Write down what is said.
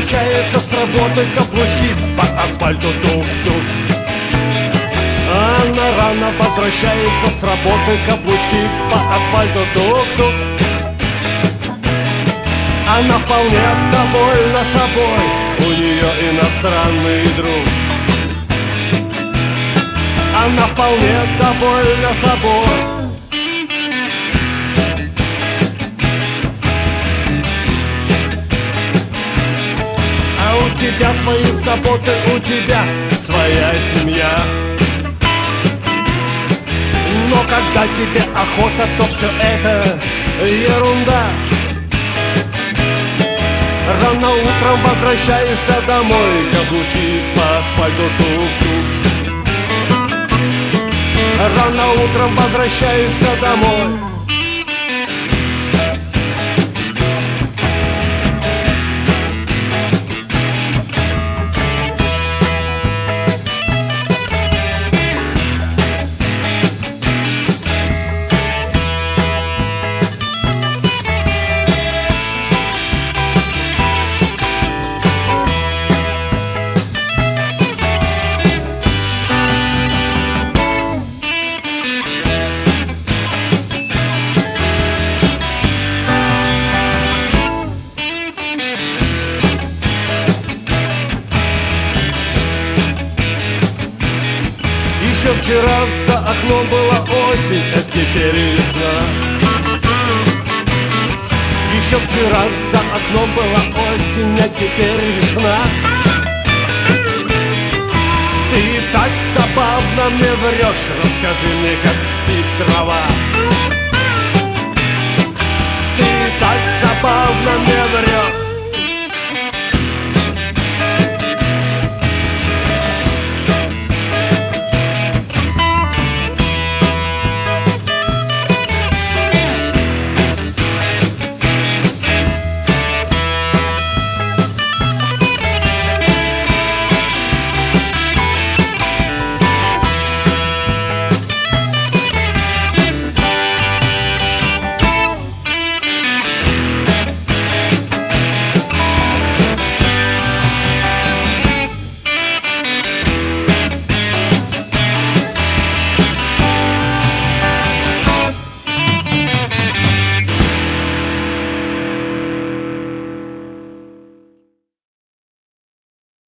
возвращается с работы, каблучки по асфальту тук-тук. Она рано возвращается с работы, каблучки по асфальту тук-тук. Она вполне довольна собой, у нее иностранный друг. Она вполне довольна собой. А у тебя свои заботы, у тебя своя семья. Но когда тебе охота, то все это ерунда. Рано утром возвращаешься домой, каблуки по асфальту тук-тук. Рано утром возвращаешься домой. Еще вчера за окном была осень, а теперь весна. Еще вчера за окном была осень, а теперь весна. Ты так забавно мне врешь, расскажи мне, как спит трава. Ты так забавно мне врешь.